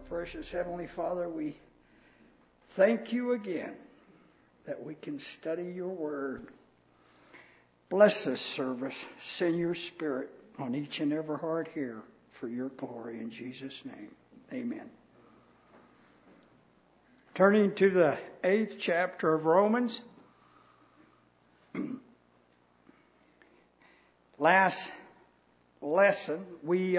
precious Heavenly Father, we thank you again that we can study your word. Bless this service. Send your Spirit on each and every heart here for your glory in Jesus' name. Amen. Turning to the 8th chapter of Romans. Last lesson, we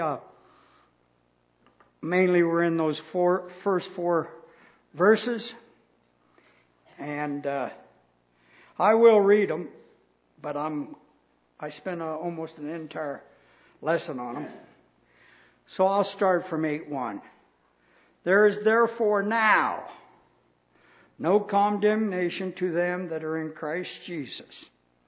mainly were in those first four verses. And I will read them, but I spent almost an entire lesson on them. So I'll start from 8:1. There is therefore now no condemnation to them that are in Christ Jesus.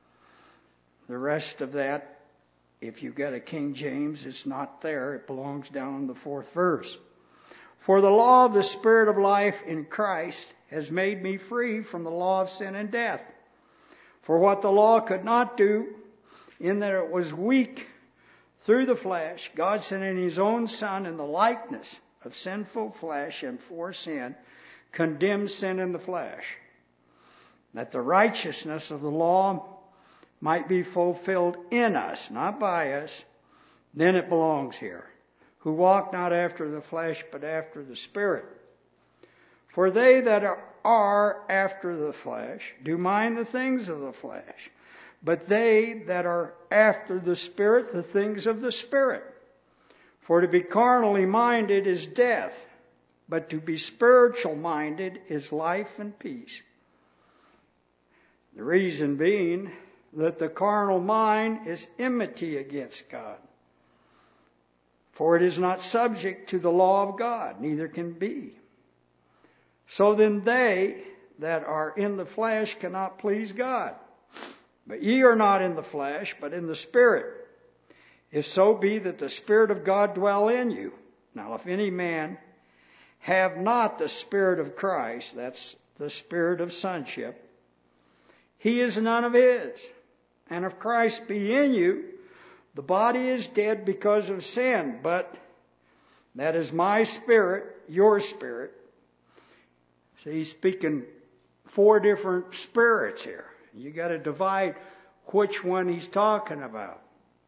The rest of that, if you've got a King James, it's not there. It belongs down in the 4th verse. For the law of the Spirit of life in Christ has made me free from the law of sin and death. For what the law could not do, in that it was weak through the flesh, God sent in His own Son in the likeness of sinful flesh, and for sin condemned sin in the flesh, that the righteousness of the law might be fulfilled in us, not by us. Then it belongs here, who walk not after the flesh, but after the Spirit. For they that are after the flesh do mind the things of the flesh, but they that are after the Spirit, the things of the Spirit. For to be carnally minded is death, but to be spiritual minded is life and peace. The reason being that the carnal mind is enmity against God. For it is not subject to the law of God, neither can be. So then they that are in the flesh cannot please God. But ye are not in the flesh, but in the Spirit, if so be that the Spirit of God dwell in you. Now if any man have not the Spirit of Christ, that's the Spirit of sonship, he is none of his. And if Christ be in you, the body is dead because of sin, but that is my spirit, your spirit. So he's speaking 4 different spirits here. You got to divide which one he's talking about.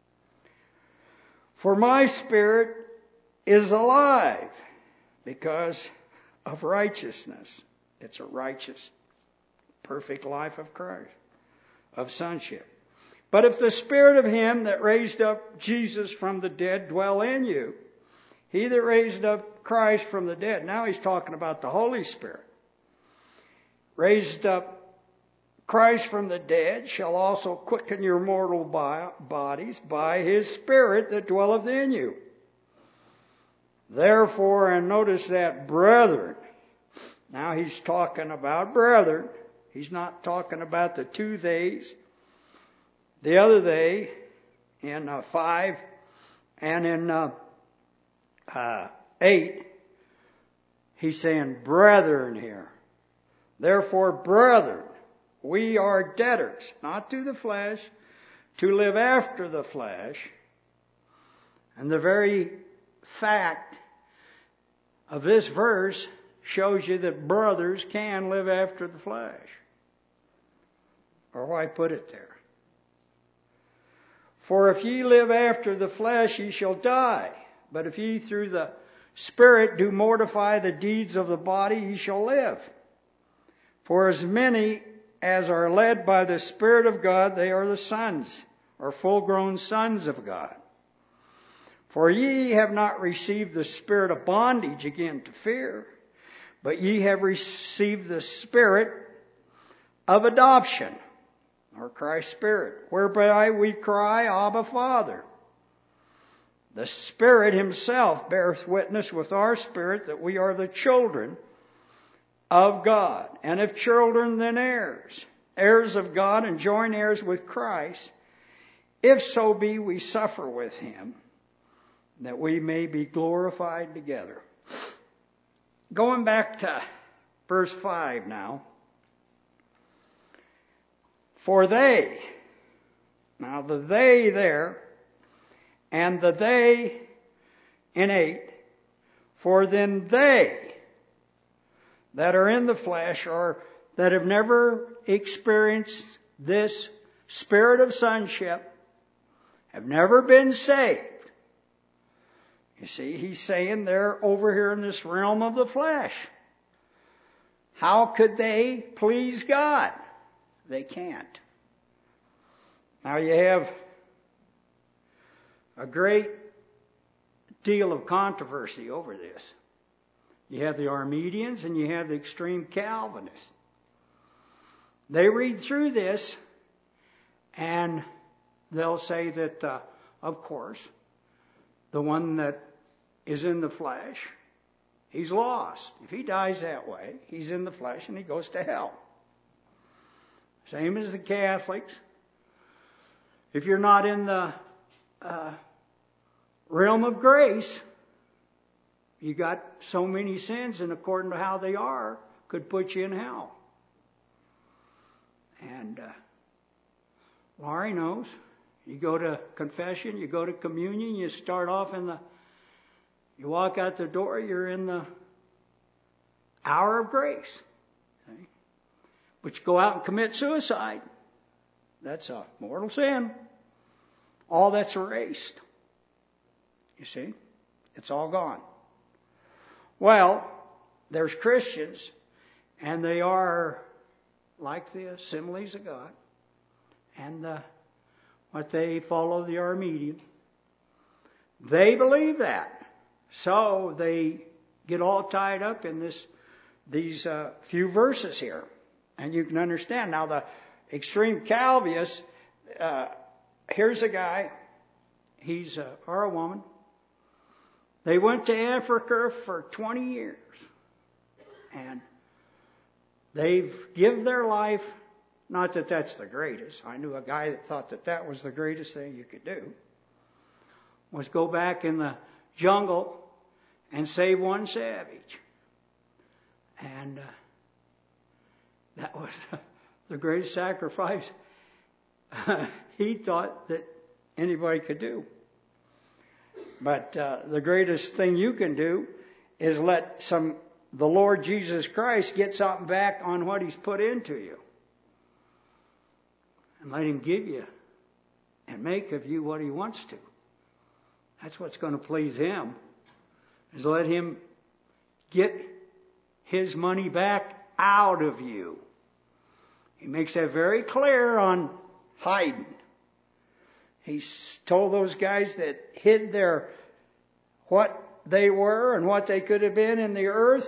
For my spirit is alive because of righteousness. It's a righteous, perfect life of Christ, of sonship. But if the Spirit of Him that raised up Jesus from the dead dwell in you, He that raised up Christ from the dead, now he's talking about the Holy Spirit, raised up Christ from the dead, shall also quicken your mortal bodies by His Spirit that dwelleth in you. Therefore, and notice that, brethren. Now he's talking about brethren. He's not talking about the 2 theys. The other they in 5 and in 8, he's saying brethren here. Therefore, brethren, we are debtors, not to the flesh, to live after the flesh. And the very fact of this verse shows you that brothers can live after the flesh. Or why put it there? For if ye live after the flesh, ye shall die. But if ye through the Spirit do mortify the deeds of the body, ye shall live. For as many as are led by the Spirit of God, they are the sons, or full-grown sons of God. For ye have not received the spirit of bondage again to fear, but ye have received the Spirit of adoption, or Christ's Spirit, whereby we cry, Abba, Father. The Spirit Himself beareth witness with our spirit that we are the children of God. And if children, then heirs, heirs of God and joint heirs with Christ, if so be we suffer with Him, that we may be glorified together. Going back to verse 5 now. For they, now the they there, and the they in 8, For then they that are in the flesh, or that have never experienced this spirit of sonship, have never been saved. You see, he's saying they're over here in this realm of the flesh. How could they please God? They can't. Now you have a great deal of controversy over this. You have the Arminians and you have the extreme Calvinists. They read through this and they'll say that, of course, the one that is in the flesh, he's lost. If he dies that way, he's in the flesh and he goes to hell. Same as the Catholics. If you're not in the realm of grace, you got so many sins, and according to how they are, could put you in hell. And Laurie knows. You go to confession, you go to communion, you start off you walk out the door, you're in the hour of grace. Okay? But you go out and commit suicide. That's a mortal sin. All that's erased. You see? It's all gone. Well, there's Christians, and they are like the Assemblies of God, and what they follow the Arminian. They believe that. So they get all tied up in these few verses here. And you can understand. Now the extreme Calvinists, here's a guy, or a woman. They went to Africa for 20 years. And they've given their life, not that that's the greatest. I knew a guy that thought that was the greatest thing you could do, was go back in the jungle and save one savage. And that was the greatest sacrifice he thought that anybody could do. But the greatest thing you can do is let the Lord Jesus Christ get something back on what He's put into you. And let Him give you and make of you what He wants to. That's what's going to please Him, is let Him get His money back out of you. He makes that very clear on hiding. He's told those guys that hid what they were and what they could have been in the earth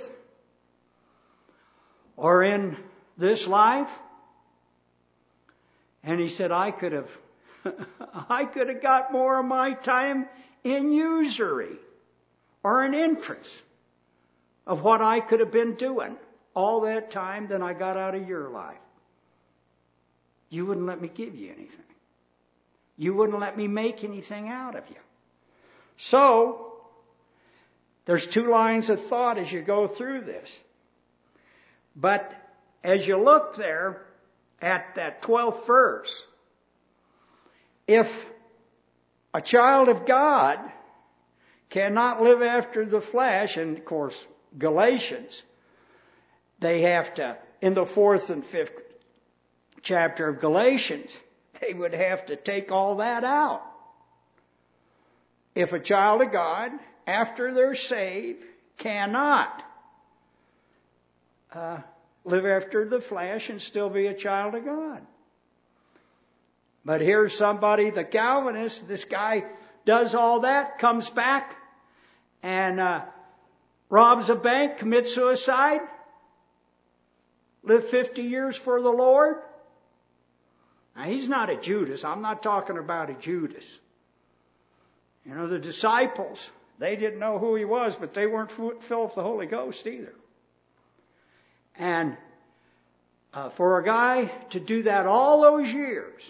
or in this life. And he said, I could have got more of my time in usury or in interest of what I could have been doing all that time than I got out of your life. You wouldn't let me give you anything. You wouldn't let me make anything out of you. So, there's two lines of thought as you go through this. But as you look there at that 12th verse, if a child of God cannot live after the flesh, and of course Galatians, they have to, in the 4th and 5th chapter of Galatians, they would have to take all that out. If a child of God, after they're saved, cannot live after the flesh and still be a child of God. But here's somebody, the Calvinist, this guy does all that, comes back and robs a bank, commits suicide, live 50 years for the Lord. Now, he's not a Judas. I'm not talking about a Judas. You know, the disciples, they didn't know who he was, but they weren't filled with the Holy Ghost either. And for a guy to do that all those years,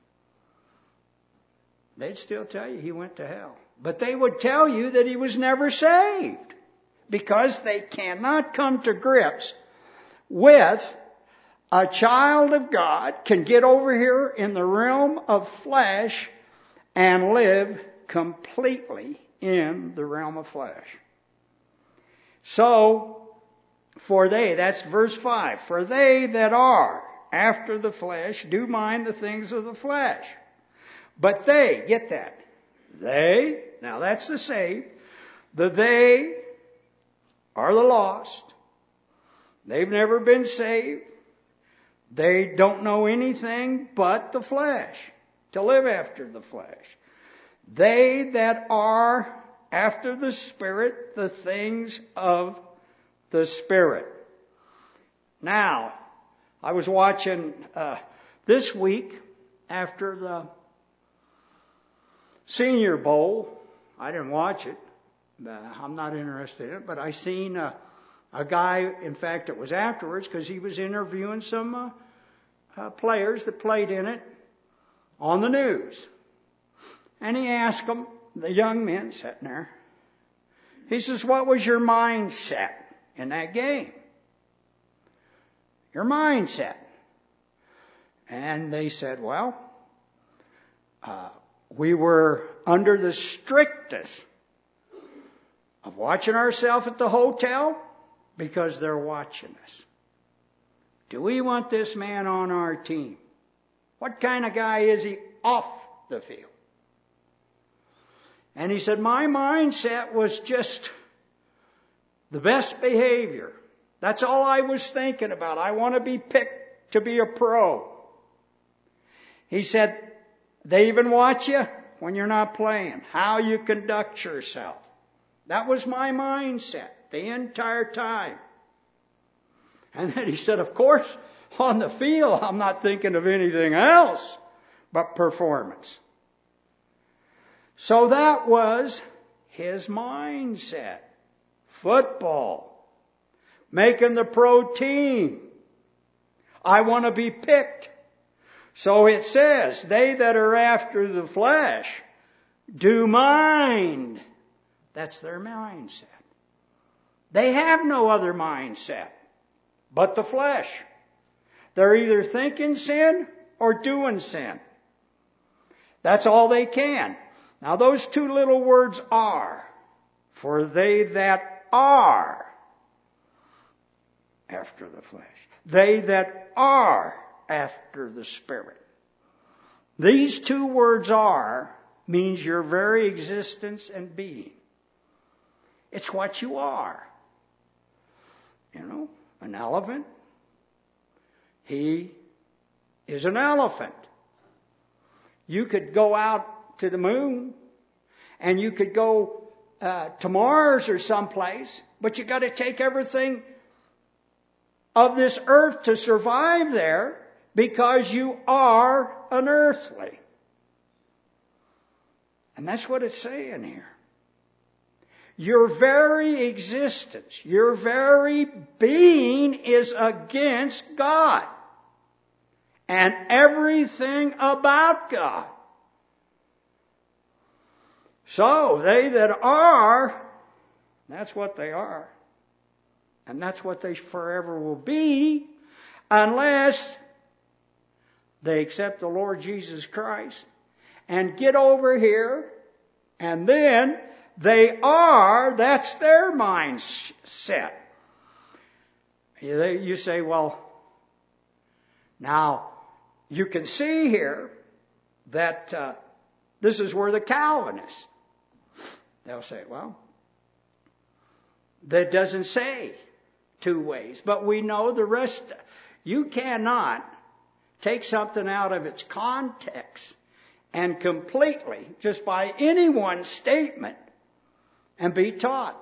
they'd still tell you he went to hell. But they would tell you that he was never saved, because they cannot come to grips with a child of God can get over here in the realm of flesh and live completely in the realm of flesh. So, for they, that's verse 5, for they that are after the flesh do mind the things of the flesh. But they, get that, they, now that's the saved, the they are the lost. They've never been saved. They don't know anything but the flesh, to live after the flesh. They that are after the Spirit, the things of the Spirit. Now, I was watching this week after the Senior Bowl. I didn't watch it. I'm not interested in it, but I seen a guy, in fact it was afterwards, because he was interviewing some players that played in it on the news. And he asked them, the young men sitting there, he says, what was your mindset in that game? Your mindset. And they said, well, we were under the strictest of watching ourselves at the hotel because they're watching us. Do we want this man on our team? What kind of guy is he off the field? And he said, my mindset was just the best behavior. That's all I was thinking about. I want to be picked to be a pro. He said, they even watch you when you're not playing, how you conduct yourself. That was my mindset the entire time. And then he said, of course, on the field, I'm not thinking of anything else but performance. So that was his mindset. Football. Making the pro team. I want to be picked. So it says, they that are after the flesh do mind. That's their mindset. They have no other mindset but the flesh. They're either thinking sin or doing sin. That's all they can. Now those two little words are, for they that are after the flesh. They that are after the Spirit. These two words are means your very existence and being. It's what you are. You know, an elephant. He is an elephant. You could go out to the moon and you could go to Mars or someplace, but you got to take everything of this earth to survive there because you are an earthly. And that's what it's saying here. Your very existence, your very being is against God and everything about God. So they that are, that's what they are. And that's what they forever will be unless they accept the Lord Jesus Christ and get over here, and then they are, that's their mindset. You say, well, now you can see here that this is where the Calvinists, they'll say, well, that doesn't say two ways, but we know the rest. You cannot take something out of its context and completely, just by anyone's statement, and be taught.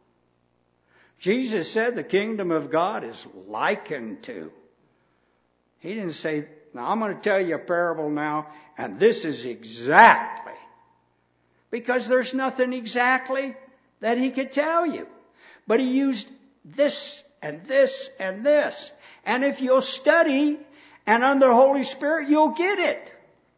Jesus said the kingdom of God is likened to. He didn't say, now I'm going to tell you a parable now, and this is exactly. Because there's nothing exactly that he could tell you. But he used this and this and this. And if you'll study and under the Holy Spirit, you'll get it.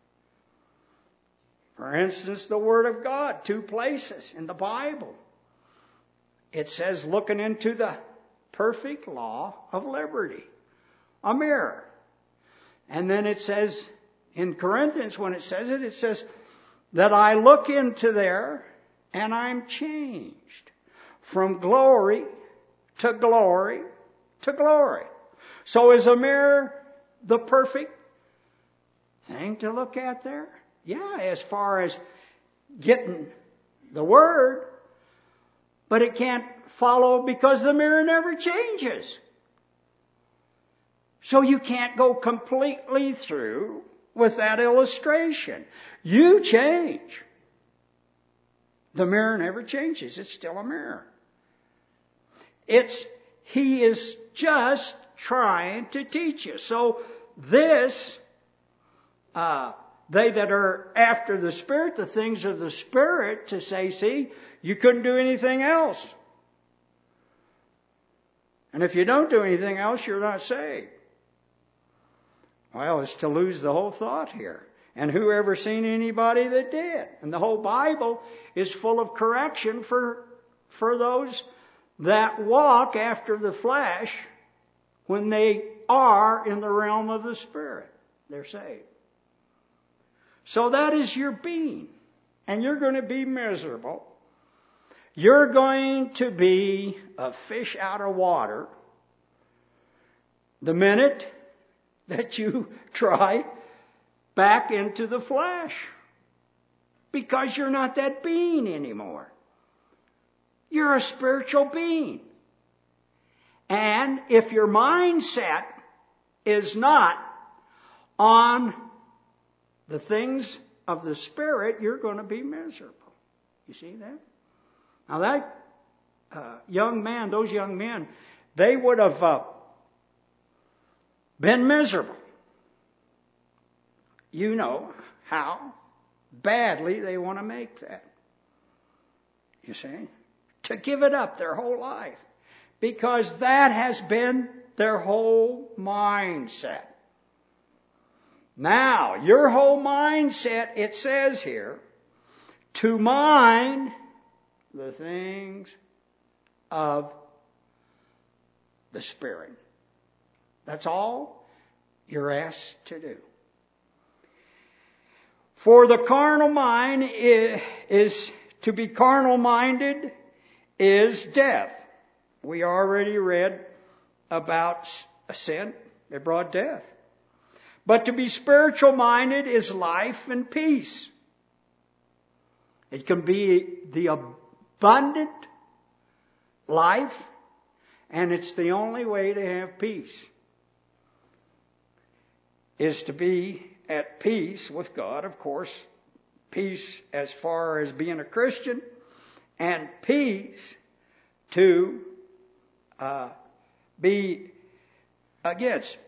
For instance, the Word of God, 2 places in the Bible. It says, looking into the perfect law of liberty. A mirror. And then it says, in Corinthians, when it says that I look into there and I'm changed from glory to glory to glory. So is a mirror the perfect thing to look at there? Yeah, as far as getting the Word. But it can't follow because the mirror never changes. So you can't go completely through with that illustration. You change. The mirror never changes. It's still a mirror. He is just trying to teach you. So this, they that are after the Spirit, the things of the Spirit, to say, see, you couldn't do anything else. And if you don't do anything else, you're not saved. Well, it's to lose the whole thought here. And who ever seen anybody that did? And the whole Bible is full of correction for those that walk after the flesh when they are in the realm of the Spirit. They're saved. So that is your being. And you're going to be miserable. You're going to be a fish out of water the minute that you try back into the flesh. Because you're not that being anymore. You're a spiritual being. And if your mindset is not on the things of the Spirit, you're going to be miserable. You see that? Now that young man, those young men, they would have been miserable. You know how badly they want to make that. You see? To give it up their whole life. Because that has been their whole mindset. Now, your whole mindset, it says here, to mind the things of the Spirit. That's all you're asked to do. For the carnal mind is to be carnal minded is death. We already read about sin. It brought death. But to be spiritual minded is life and peace. It can be the abundant life, and it's the only way to have peace, is to be at peace with God, of course. Peace as far as being a Christian, and peace to be against.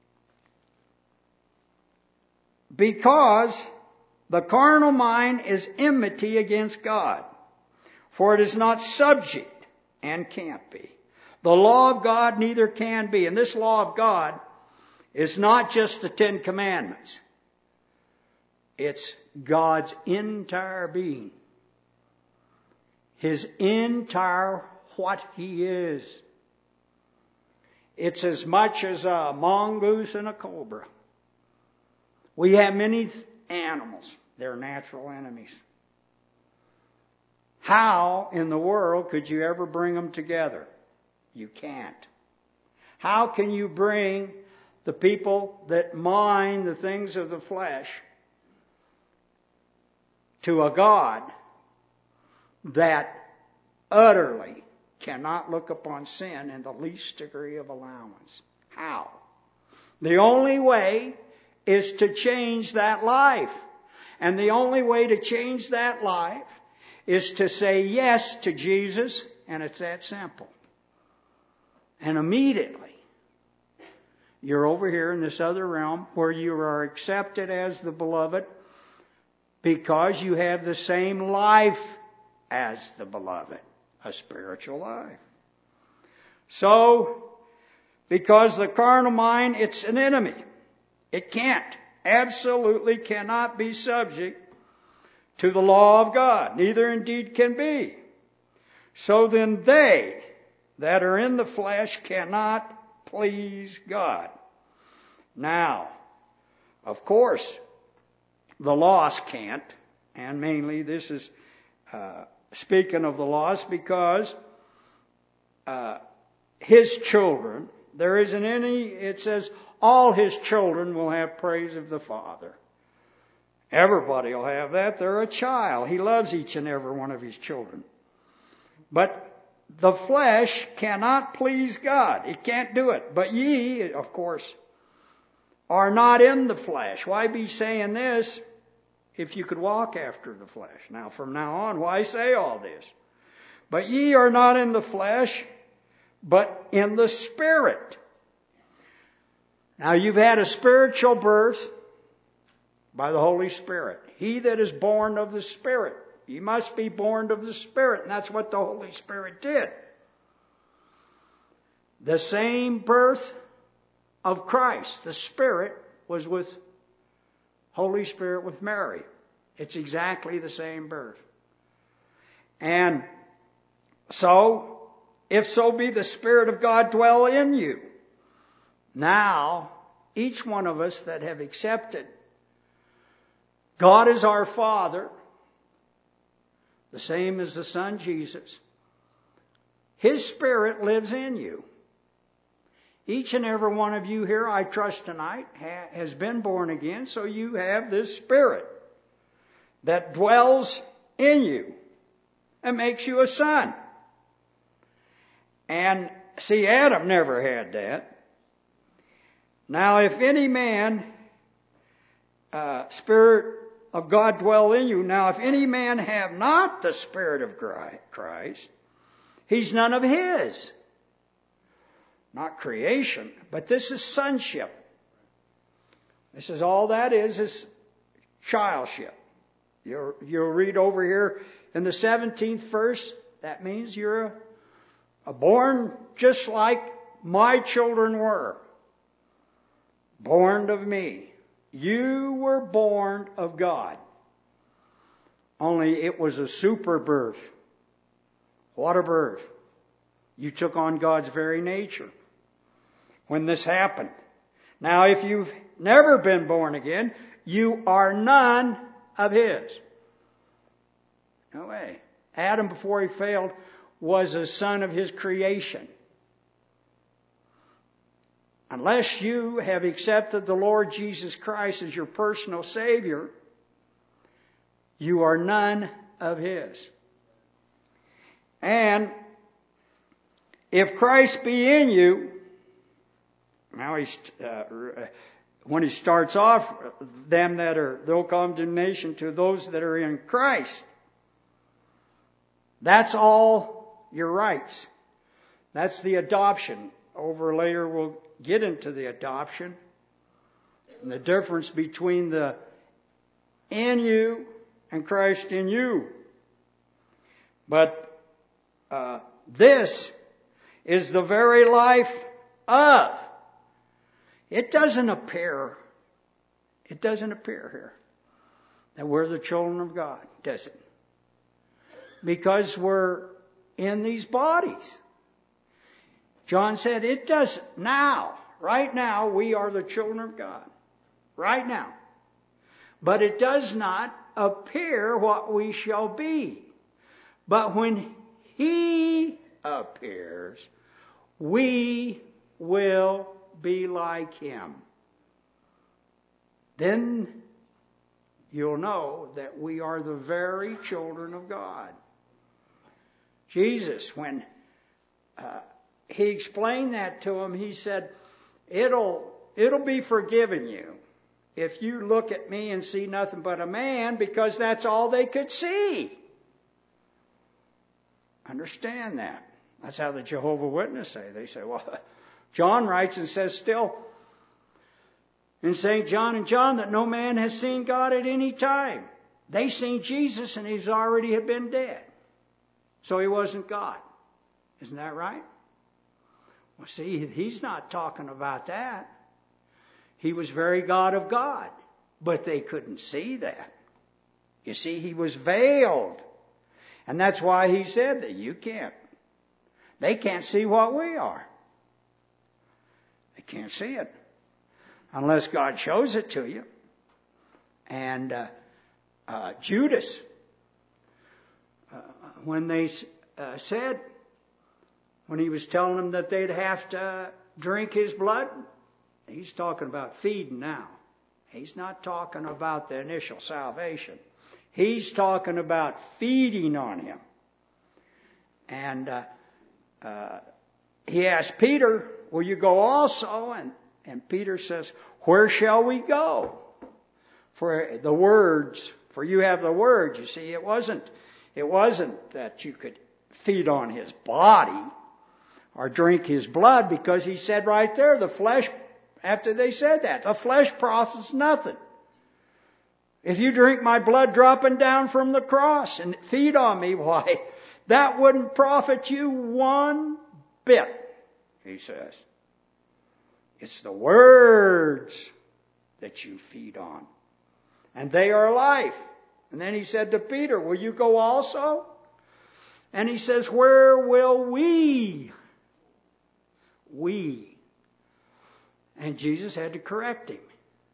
Because the carnal mind is enmity against God, for it is not subject and can't be. The law of God neither can be. And this law of God is not just the 10 Commandments. It's God's entire being. His entire what He is. It's as much as a mongoose and a cobra. We have many animals. They're natural enemies. How in the world could you ever bring them together? You can't. How can you bring the people that mind the things of the flesh to a God that utterly cannot look upon sin in the least degree of allowance? How? The only way is to change that life. And the only way to change that life is to say yes to Jesus, and it's that simple. And immediately, you're over here in this other realm where you are accepted as the beloved because you have the same life as the beloved, a spiritual life. So, because the carnal mind, it's an enemy. It absolutely cannot be subject to the law of God. Neither indeed can be. So then they that are in the flesh cannot please God. Now, of course, the lost can't. And mainly this is speaking of the lost because His children, there isn't any, it says, all His children will have praise of the Father. Everybody will have that. They're a child. He loves each and every one of His children. But the flesh cannot please God. It can't do it. But ye, of course, are not in the flesh. Why be saying this if you could walk after the flesh? Now, from now on, why say all this? But ye are not in the flesh, but in the Spirit. Now, you've had a spiritual birth by the Holy Spirit. He that is born of the Spirit. You must be born of the Spirit. And that's what the Holy Spirit did. The same birth of Christ, the Spirit, was with Holy Spirit with Mary. It's exactly the same birth. And so, if so be the Spirit of God dwell in you. Now, each one of us that have accepted God is our Father, the same as the Son Jesus, His Spirit lives in you. Each and every one of you here, I trust tonight, has been born again, so you have this Spirit that dwells in you and makes you a son. And see, Adam never had that. Now, if any man, Spirit of God dwell in you. Now, if any man have not the Spirit of Christ, he's none of His. Not creation, but this is sonship. This is all that is childship. You'll read over here in the 17th verse, that means you're born just like my children were. Born of me. You were born of God. Only it was a super birth. What a birth. You took on God's very nature when this happened. Now, if you've never been born again, you are none of His. No way. Adam, before he failed, was a son of his creation. Unless you have accepted the Lord Jesus Christ as your personal Savior, you are none of His. And if Christ be in you, now when he starts off, them that are, no condemnation to those that are in Christ. That's all your rights. That's the adoption. Over later we'll get into the adoption and the difference between the in you and Christ in you. But this is the very life of. It doesn't appear here that we're the children of God, does it? Because we're in these bodies. John said it does now. Right now, we are the children of God. Right now. But it does not appear what we shall be. But when He appears, we will be like Him. Then you'll know that we are the very children of God. Jesus, when He explained that to him, He said, it'll be forgiven you if you look at me and see nothing but a man, because that's all they could see. Understand that. That's how the Jehovah's Witnesses say. They say, well, John writes and says still in St. John and John that no man has seen God at any time. They seen Jesus and He's already had been dead. So He wasn't God. Isn't that right? Well, see, He's not talking about that. He was very God of God. But they couldn't see that. You see, He was veiled. And that's why He said that you can't. They can't see what we are. They can't see it. Unless God shows it to you. And Judas, when they said, when he was telling them that they'd have to drink his blood, he's talking about feeding now. He's not talking about the initial salvation. He's talking about feeding on him. And he asked Peter, will you go also? And Peter says, where shall we go? For you have the word. You see, it wasn't that you could feed on his body or drink his blood, because he said right there, the flesh, after they said that, the flesh profits nothing. If you drink my blood dropping down from the cross and feed on me, why, that wouldn't profit you one bit, he says. It's the words that you feed on. And they are life. And then he said to Peter, will you go also? And he says, where will we? We. And Jesus had to correct him.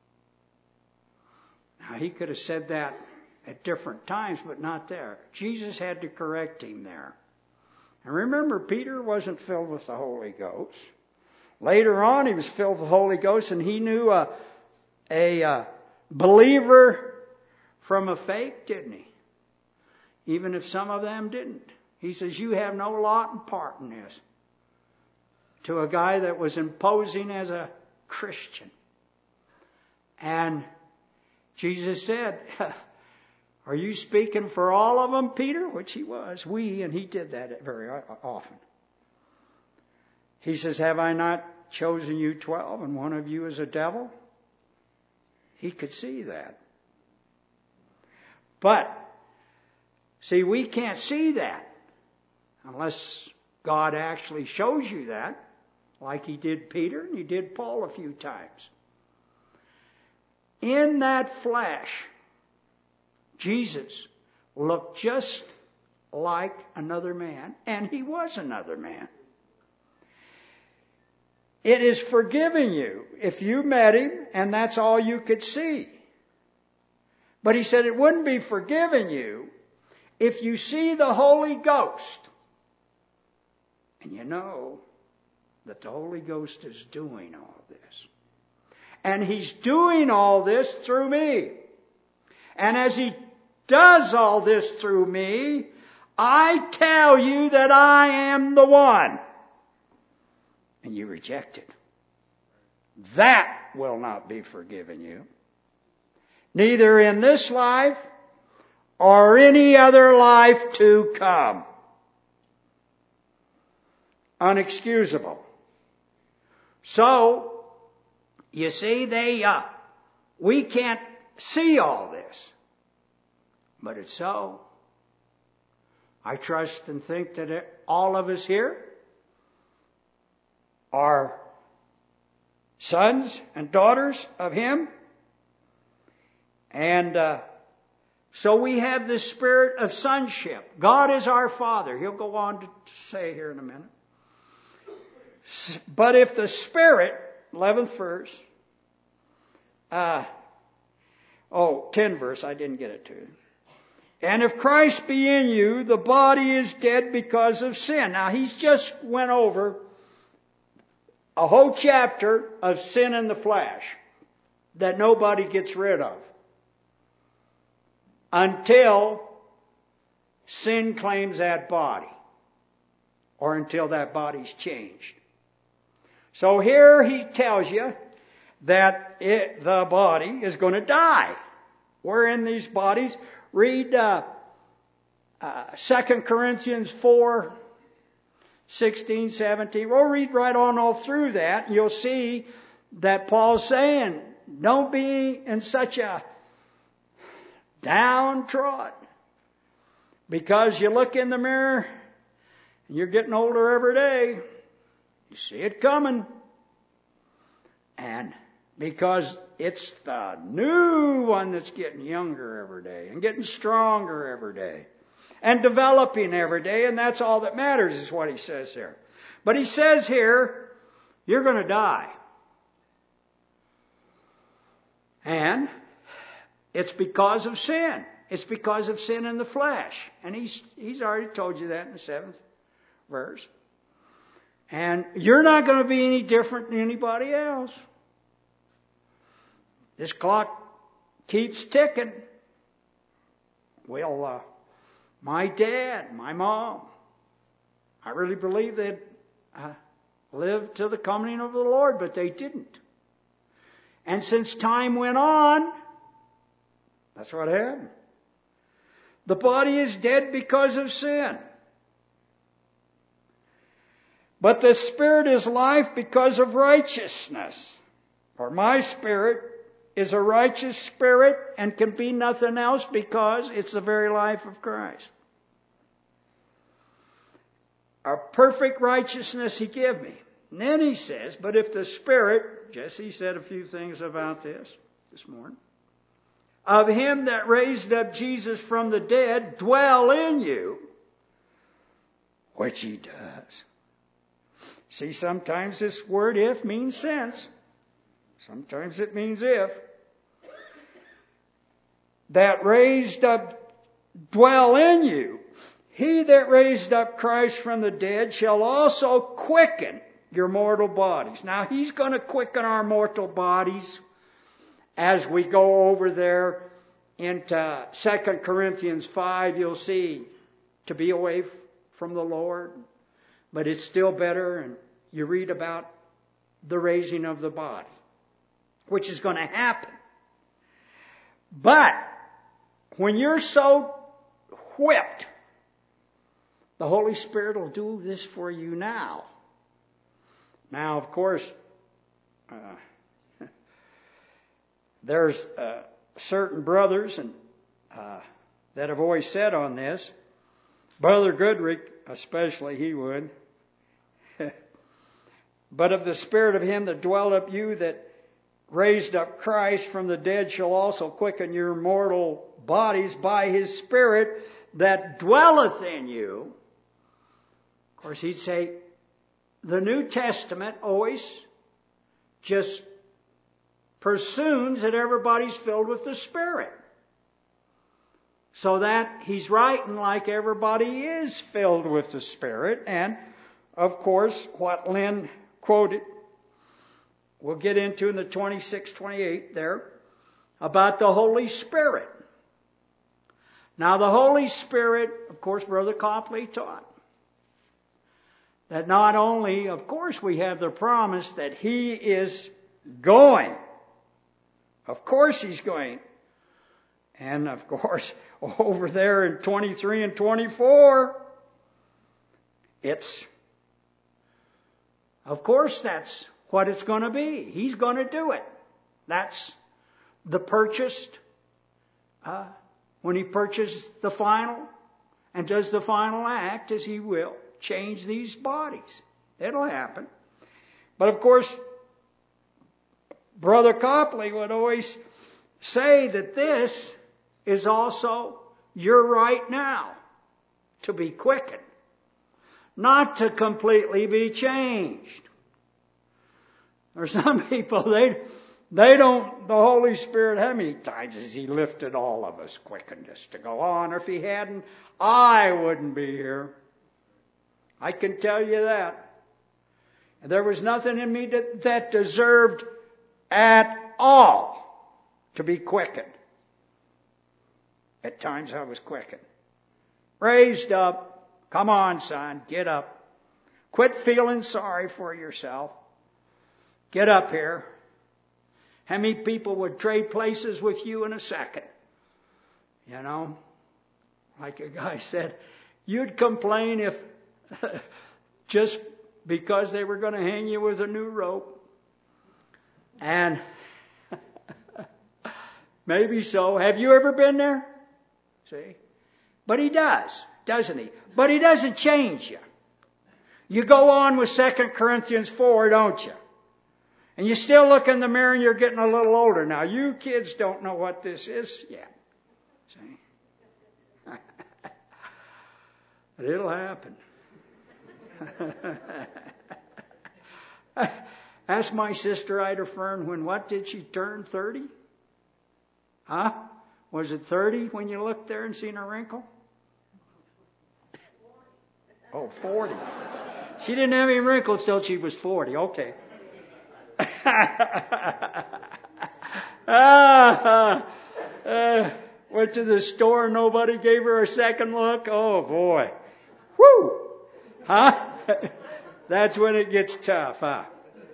Now, he could have said that at different times, but not there. Jesus had to correct him there. And remember, Peter wasn't filled with the Holy Ghost. Later on, he was filled with the Holy Ghost, and he knew a believer from a fake, didn't he? Even if some of them didn't. He says, you have no lot and part in this. To a guy that was imposing as a Christian. And Jesus said, are you speaking for all of them, Peter? Which he was. And he did that very often. He says, have I not chosen you 12 and one of you is a devil? He could see that. But, see, we can't see that unless God actually shows you that, like he did Peter and he did Paul a few times. In that flesh, Jesus looked just like another man, and he was another man. It is forgiving you if you met him and that's all you could see. But he said it wouldn't be forgiving you if you see the Holy Ghost. And you know that the Holy Ghost is doing all this. And he's doing all this through me. And as he does all this through me, I tell you that I am the one. And you reject it. That will not be forgiven you. Neither in this life or any other life to come. Unexcusable. So, you see, we can't see all this. But it's so. I trust and think that all of us here are sons and daughters of him. And so we have this spirit of sonship. God is our Father. He'll go on to say here in a minute. But if the Spirit, 11th verse, 10th verse, I didn't get it to you. And if Christ be in you, the body is dead because of sin. Now, he's just went over a whole chapter of sin in the flesh that nobody gets rid of until sin claims that body or until that body's changed. So here he tells you that the body is going to die. We're in these bodies. Read 2 Corinthians 4, 16, 17. We'll read right on all through that. You'll see that Paul's saying, don't be in such a downtrodden. Because you look in the mirror, and you're getting older every day. You see it coming. And because it's the new one that's getting younger every day and getting stronger every day and developing every day, and that's all that matters is what he says here. But he says here, you're going to die. And it's because of sin. It's because of sin in the flesh. And he's already told you that in the 7th verse. And you're not going to be any different than anybody else. This clock keeps ticking. Well, my dad, my mom, I really believe they'd live to the coming of the Lord, but they didn't. And since time went on, that's what happened. The body is dead because of sin. But the spirit is life because of righteousness. For my spirit is a righteous spirit and can be nothing else because it's the very life of Christ. A perfect righteousness He gave me. And then He says, but if the Spirit, Jesse said a few things about this morning, of Him that raised up Jesus from the dead dwell in you, which He does. See, sometimes this word if means since. Sometimes it means if. That raised up dwell in you. He that raised up Christ from the dead shall also quicken your mortal bodies. Now, He's going to quicken our mortal bodies as we go over there into 2 Corinthians 5. You'll see, to be away from the Lord. But it's still better, and you read about the raising of the body, which is going to happen. But when you're so whipped, the Holy Spirit will do this for you now. Now, of course, there's certain brothers and that have always said on this. Brother Goodrick, especially, he would. But of the Spirit of Him that dwelled up you, that raised up Christ from the dead, shall also quicken your mortal bodies by His Spirit that dwelleth in you. Of course, he'd say, the New Testament always just presumes that everybody's filled with the Spirit. So that he's writing like everybody is filled with the Spirit. And, of course, what Lynn quoted, we'll get into in the 26-28 there, about the Holy Spirit. Now, the Holy Spirit, of course, Brother Copley taught that not only, of course, we have the promise that He is going. Of course He's going. And, of course, over there in 23 and 24, of course, that's what it's going to be. He's going to do it. That's the purchased, when He purchases the final and does the final act, as He will change these bodies. It'll happen. But, of course, Brother Copley would always say that this is also your right now to be quickened. Not to completely be changed. There's some people, they don't, the Holy Spirit, how many times has He lifted all of us, quickened us to go on? Or if He hadn't, I wouldn't be here. I can tell you that. And there was nothing in me that deserved at all to be quickened. At times I was quickened. Raised up. Come on, son, get up. Quit feeling sorry for yourself. Get up here. How many people would trade places with you in a second? You know, like a guy said, you'd complain if just because they were going to hang you with a new rope. And maybe so. Have you ever been there? See? But He does, doesn't He? But He doesn't change you. You go on with 2 Corinthians 4, don't you? And you still look in the mirror and you're getting a little older. Now, you kids don't know what this is yet. See? But it'll happen. Ask my sister Ida Fern, what did she turn? 30? Huh? Was it 30 when you looked there and seen a wrinkle? Oh, 40. She didn't have any wrinkles till she was 40. Okay. Went to the store, nobody gave her a second look. Oh boy. Whoo! Huh? That's when it gets tough, huh?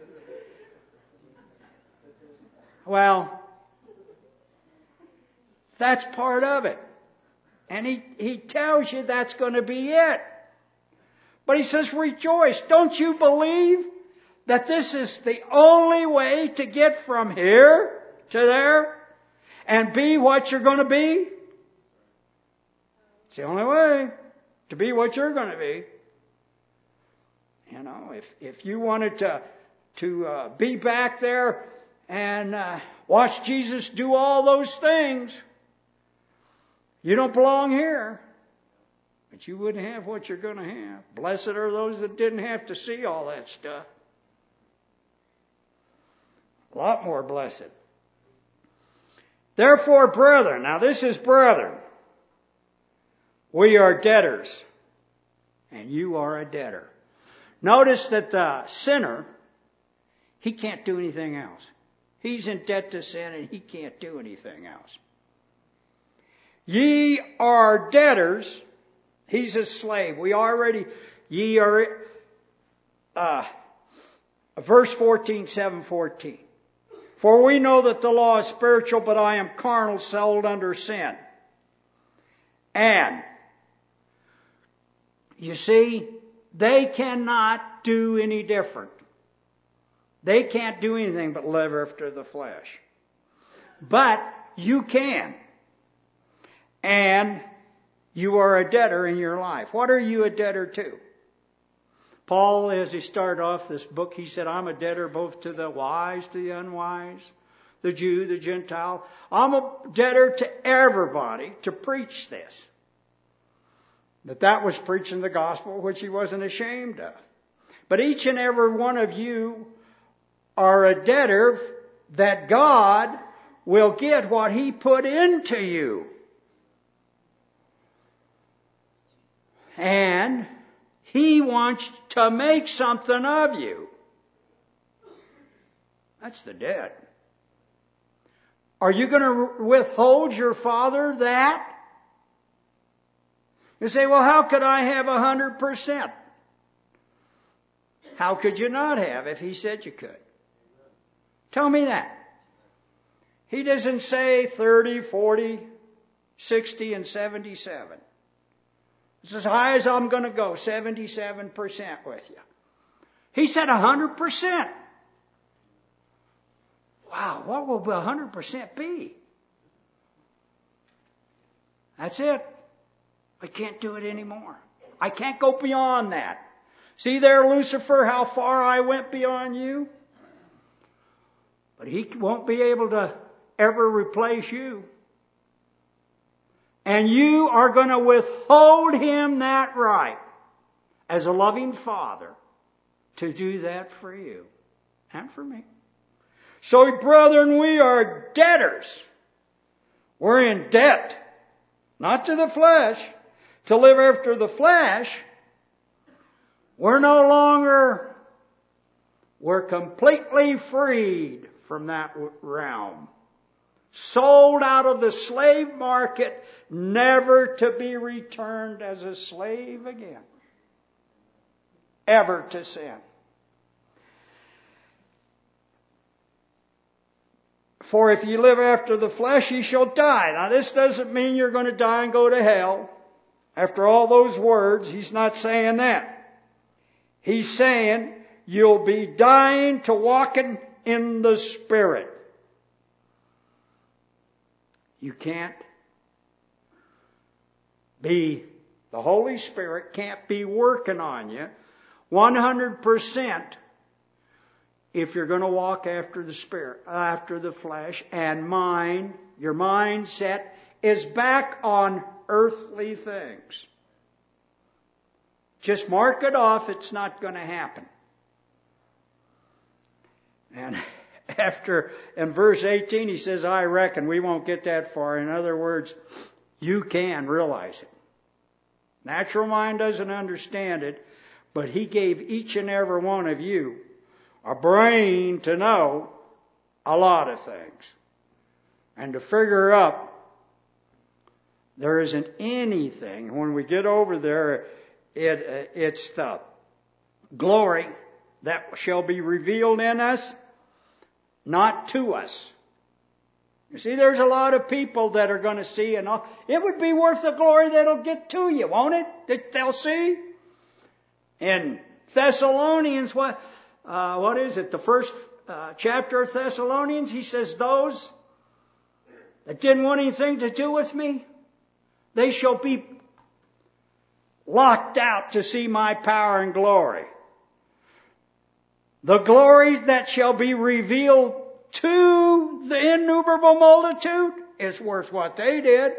Well, that's part of it. And he tells you that's going to be it. But he says, rejoice. Don't you believe that this is the only way to get from here to there and be what you're going to be? It's the only way to be what you're going to be. You know, if you wanted to be back there and watch Jesus do all those things, you don't belong here. But you wouldn't have what you're going to have. Blessed are those that didn't have to see all that stuff. A lot more blessed. Therefore, brethren, now this is brethren, we are debtors, and you are a debtor. Notice that the sinner, he can't do anything else. He's in debt to sin, and he can't do anything else. Ye are debtors. He's a slave. Ye are, verse 14, 7:14. For we know that the law is spiritual, but I am carnal, sold under sin. And, you see, they cannot do any different. They can't do anything but live after the flesh. But you can. And you are a debtor in your life. What are you a debtor to? Paul, as he started off this book, he said, I'm a debtor both to the wise, to the unwise, the Jew, the Gentile. I'm a debtor to everybody to preach this. That was preaching the gospel, which he wasn't ashamed of. But each and every one of you are a debtor that God will get what He put into you. And He wants to make something of you. That's the debt. Are you going to withhold your Father that? You say, well, how could I have 100%? How could you not have if He said you could? Tell me that. He doesn't say 30, 40, 60, and 77. It's as high as I'm going to go, 77% with you. He said 100%. Wow, what will 100% be? That's it. I can't do it anymore. I can't go beyond that. See there, Lucifer, how far I went beyond you? But he won't be able to ever replace you. And you are going to withhold him that right, as a loving Father, to do that for you and for me. So, brethren, we are debtors. We're in debt, not to the flesh. To live after the flesh, we're completely freed from that realm. Sold out of the slave market, never to be returned as a slave again. Ever to sin. For if you live after the flesh, ye shall die. Now this doesn't mean you're going to die and go to hell. After all those words, he's not saying that. He's saying you'll be dying to walking in the Spirit. You can't be, the Holy Spirit can't be working on you 100% if you're going to walk after the Spirit, after the flesh, and your mindset is back on earthly things. Just mark it off, it's not going to happen. And in verse 18, he says, I reckon we won't get that far. In other words, you can realize it. Natural mind doesn't understand it, But He gave each and every one of you a brain to know a lot of things. And to figure out there isn't anything, when we get over there, it's the glory that shall be revealed in us, not to us. You see, there's a lot of people that are going to see, and it would be worth the glory that'll get to you, won't it? That they'll see. In Thessalonians, what is it? The first chapter of Thessalonians, he says, those that didn't want anything to do with me, they shall be locked out to see my power and glory. The glories that shall be revealed to the innumerable multitude is worth what they did.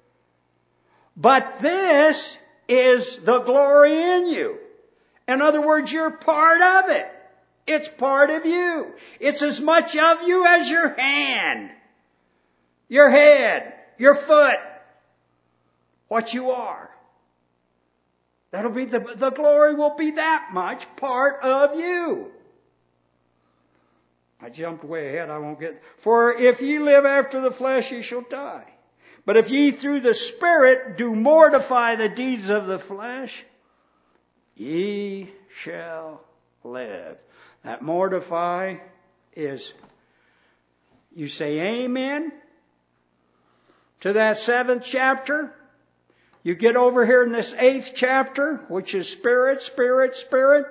But this is the glory in you. In other words, you're part of it. It's part of you. It's as much of you as your hand, your head, your foot, what you are. That'll be the glory will be that much part of you. I jumped way ahead, I won't get. For if ye live after the flesh, ye shall die. But if ye through the Spirit do mortify the deeds of the flesh, ye shall live. That mortify is, you say amen to that 7th chapter. You get over here in this 8th chapter, which is Spirit, Spirit, Spirit.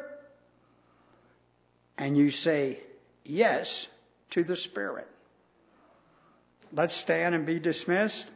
And you say yes to the Spirit. Let's stand and be dismissed.